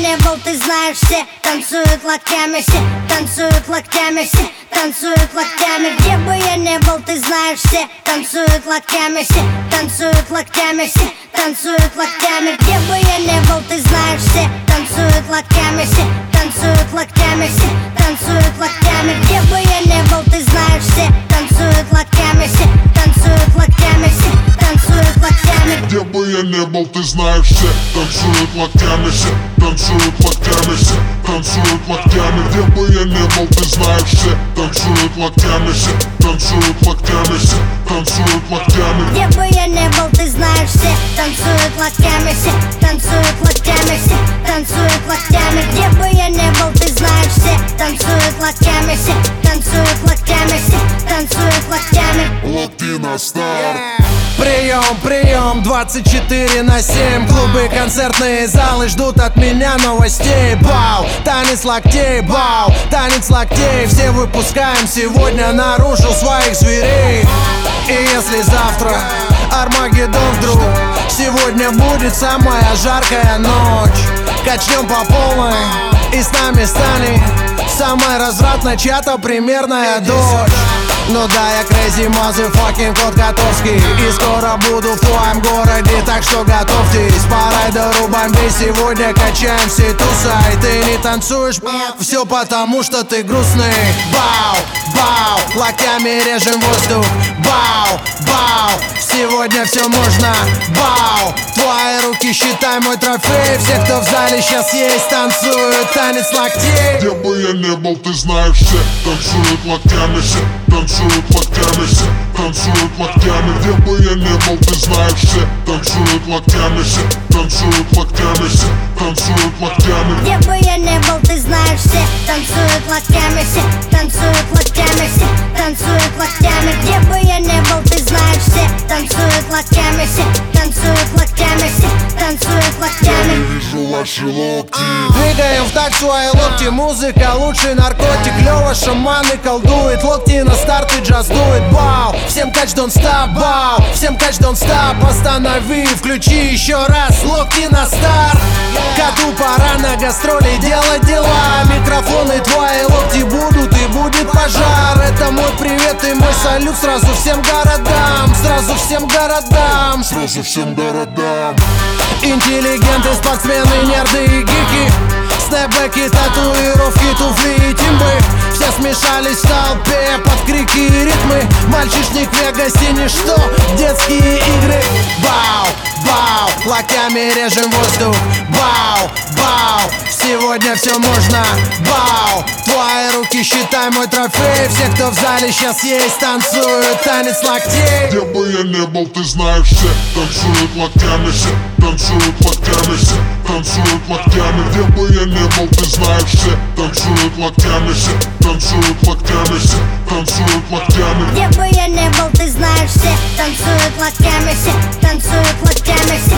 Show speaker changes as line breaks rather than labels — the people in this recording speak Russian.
не был, ты знаешь, все танцуют локтями, все танцуют локтями, все танцуют локтями. Где бы я не был, ты знаешь, все танцуют локтями, все танцуют локтями, все танцуют локтями. Где бы я не был, ты знаешь, все танцуют локтями, все танцуют локтями, все танцуют локтями. Где бы я не был, ты знаешь, все танцуют локтями, все танцуют локтями, все танцуют локтями.
Где бы я не был, ты знаешь, все танцуют локтями, все танцуют локтями, все танцуют локтями. Где бы я не был, ты знаешь, все танцуют локтями, все танцуют локтями, все танцуют локтями.
Где бы я не был, ты знаешь, все танцуют локтями, все танцуют локтями, все танцуют локтями. Где бы я не был, ты знаешь, все танцуют локтями, все танцуют локтями, все танцуют локтями.
Локти на старт.
Прием, прием, 24/7. Клубы, концертные залы ждут от меня новостей. Бау, танец локтей, бау, танец локтей. Все выпускаем сегодня наружу своих зверей. И если завтра Армагеддон вдруг, сегодня будет самая жаркая ночь. Качнем по полной, и с нами станет самая развратная чья-то примерная дочь. Ну да, я crazy motherfucking кот Котовский, и скоро буду в твоем городе, так что готовьтесь. По райдеру бомбей сегодня качаем все тусай. Ты не танцуешь, все потому что ты грустный. Бау, бау, локтями режем воздух. Бау, бау, сегодня все можно. Бау, твои руки считай мой трофей. Все, кто в зале сейчас есть, танцуют танец локтей.
Где бы я не был, ты знаешь, все танцуют локтями, все танцуют локтями, все танцуют локтями. Где бы я не был, ты знаешь, все танцуют локтями, все танцуют локтями, все танцуют локтями.
Где бы я не был, ты знаешь, все танцуют локтями, все танцуют локтями, все танцуют локтями. Где бы я не был, ты знаешь, все танцуют локтями, все танцуют локтями, все танцуют локтями.
Я вижу ваши локти.
Двигаем в такт свои локти, музыка лучший наркотик. Лёва шаманы колдует, локти на старт и джаз дует. Бау, всем кач don't stop, бау, всем кач don't stop. Останови, включи еще раз, локти на старт. Коту пора на гастроли делать дела. Микрофоны твои локти будут и будет пожар. Это мой привет и мой салют сразу всем городам. Сразу всем городам.
Сразу всем городам.
Интеллигенты, спортсмены, нерды и гики. Снэпбэки, татуировки, туфли и тимбы. Все смешались в толпе под крики и ритмы. Мальчишник в Вегасе ничто, детские игры. Бау, бау, локтями режем воздух. Бау, бау, сегодня все можно. Бау, твои руки считай мой трофей. Все, кто в зале сейчас есть, танцуют танец локтей.
Где бы я не был, ты знаешь, все танцуют локтями, все танцуют локтями, все танцуют локтями. Где бы я не был, ты знаешь, все танцуют локтями, все танцуют локтями, все танцуют локтями.
Где бы я не был, ты знаешь, все танцуют локтями, все танцуют локтями, все